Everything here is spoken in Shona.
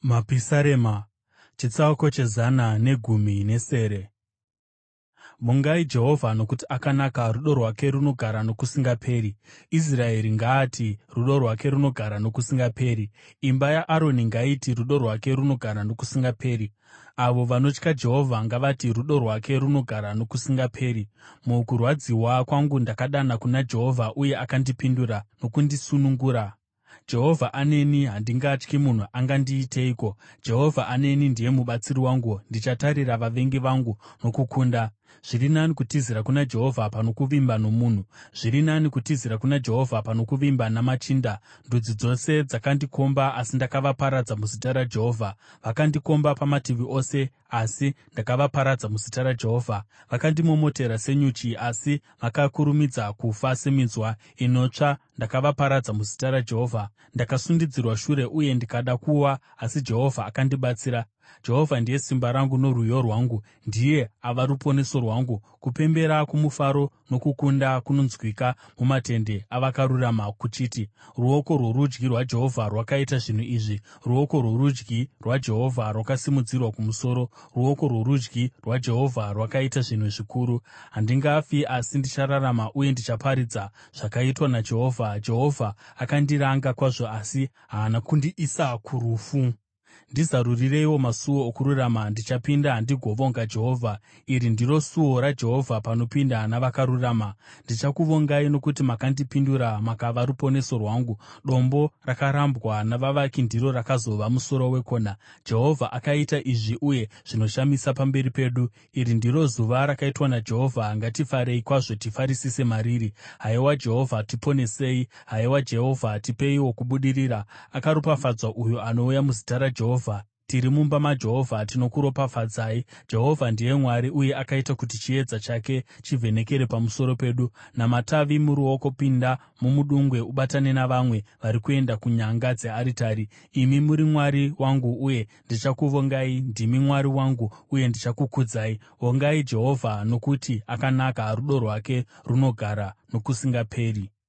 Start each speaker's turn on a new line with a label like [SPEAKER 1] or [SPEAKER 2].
[SPEAKER 1] Mapisarema, chitsauko chezana negumi nesere. Vongai Jehovha, nokuti akanaka; rudo rwake runogara nokusingaperi. Israeri ngaati, rudo rwake runogara nokusingaperi. Imba yaAroni ngaiti, rudo rwake runogara nokusingaperi. Avo vanotya Jehovha ngavati, rudo rwake runogara nokusingaperi. Mukurwadziwa kwangu ndakadana kuna Jehovha, uye akandipindura nokundisunungura. Jehovha aneni, handingatyi; munhu angandiiteiko? Jehovha aneni, ndiye mubatsiri wangu. Ndichatarira vavengi vangu nokukunda. Zviri nani kutizira kuna Jehovha pano kuvimba nomunhu. Zviri nani kutizira kuna Jehovha pano kuvimba namachinda. Ndudzi dzose dzakandikomba, asi ndakavaparadza muzita raJehovha. Vakandikomba pamativi ose, asi ndakavaparadza muzita raJehovha. Vakandimomotera senyuchi, asi vakakurumidza kufa seminzwa inotsva. Ndakavaparadza muzita raJehovha. Ndakasundidzirwa shure uye ndikada kuwa, asi Jehovha akandibatsira. Jehovha ndiye simba rangu norwiyo rwangu; ndiye ava ruponeso rwangu. Kupembera kwomufaro nokukunda kunonzwika mumatende avakarurama, kuchiti: “Ruoko rworudyi rwaJehovha rwakaita zvinhu izvi; ruoko rworudyi rwaJehovha rwakasimudzirwa kumusoro; ruoko rworudyi rwaJehovha rwakaita zvinhu zvikuru.” Handingafi, asi ndichararama uye ndichaparidza zvakaitwa naJehovha. Jehovha akandiranga kwazvo, asi haana kundiisa kurufu. Ndizarurireiwo masuo okururama; ndichapinda ndigovonga Jehovha. Iri ndiro suo raJehovha, panopinda navakarurama. Ndichakuvongai nokuti makandipindura makava ruponeso rwangu. Dombo rakarambwa navavaki ndiro rakazova musoro wekona. Jehovha akaita izvi, uye zvinoshamisa pamberi pedu. Iri ndiro zuva rakaitwa naJehovha; ngatifarei kwazvo tifarisise mariri. Haiwa Jehovha, tiponesei; haiwa Jehovha, tipeiwo kubudirira. Akaropafadzwa uyo anouya muzita raJehovha. Tiri mumba maJehovha tinokuropafadzai. Jehovha ndiye Mwari, uye akaita kuti chiedza chake chivhenekere pamusoro pedu. Namatavi muruoko pinda mumudungwe ubatane navamwe vari kuenda kunyanga dzearitari. Imi muri Mwari wangu, uye ndichakuvongai; ndimi Mwari wangu, uye ndichakukudzai. Vongai Jehovha, nokuti akanaka; rudo rwake runogara nokusingaperi.